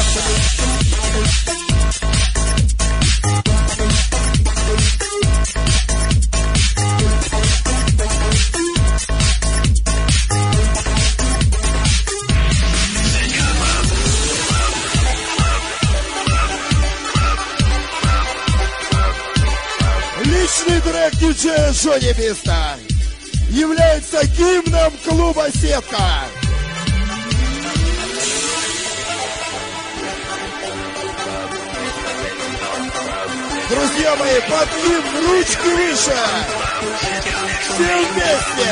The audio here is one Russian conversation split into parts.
Личный трек диджея Джонни Биста является гимном клуба «Сетка». Друзья мои, под гимн ручки выше. Все вместе.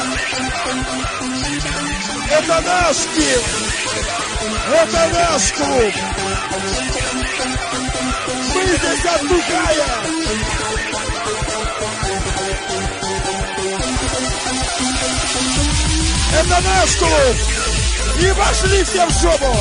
Это наш гимн. Это наш клуб. Мы здесь отдыхаем. Это наш клуб. И пошли все в жопу.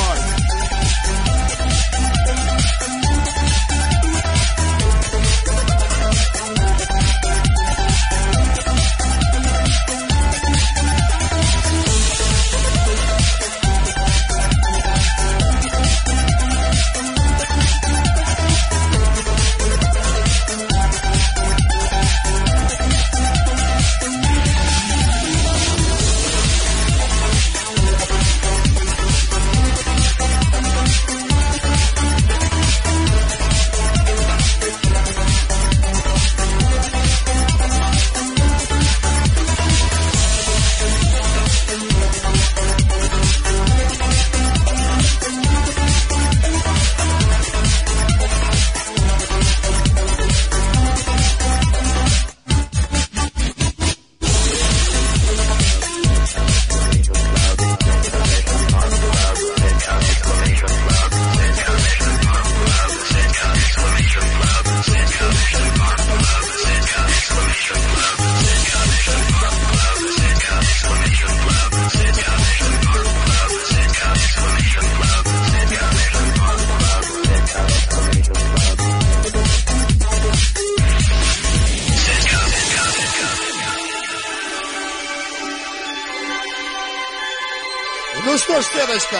Ну что ж, Сеточка,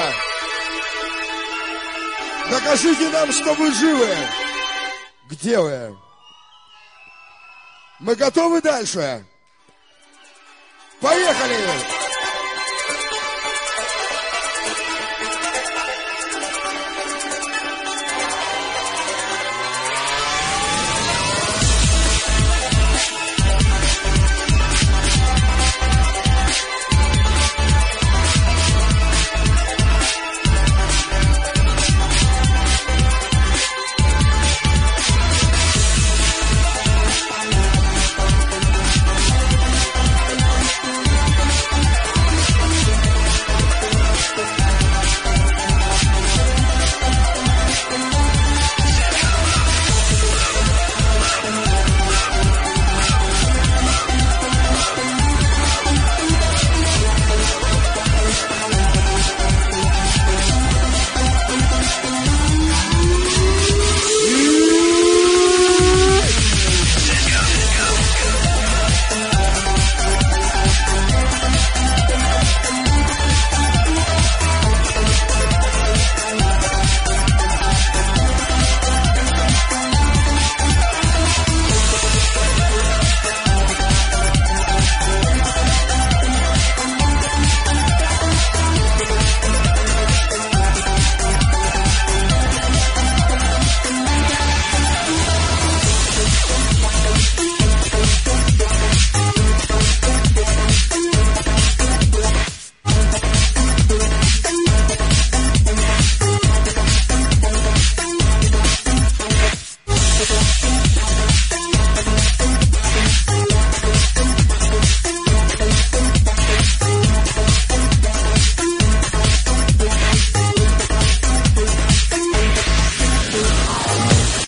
докажите нам, что вы живы. Где вы? Мы готовы дальше? Поехали!